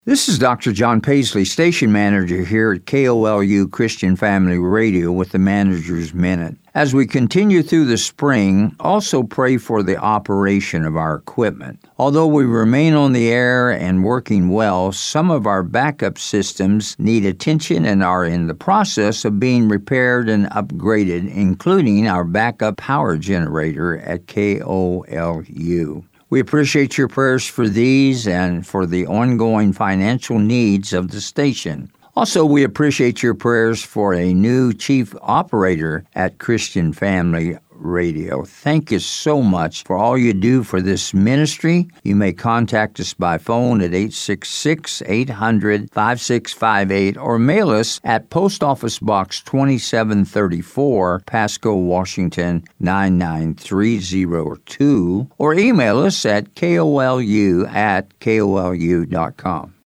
This is Dr. John Paisley, station manager here at KOLU Christian Family Radio with the Manager's Minute. As we continue through the spring, also pray for the operation of our equipment. Although we remain on the air and working well, some of our backup systems need attention and are in the process of being repaired and upgraded, including our backup power generator at KOLU. We appreciate your prayers for these and for the ongoing financial needs of the station. Also, we appreciate your prayers for a new chief operator at Christian Family Radio. Thank you so much for all you do for this ministry. You may contact us by phone at 866-800-5658 or mail us at Post Office Box 2734, Pasco, Washington 99302, or email us at KOLU@KOLU.com.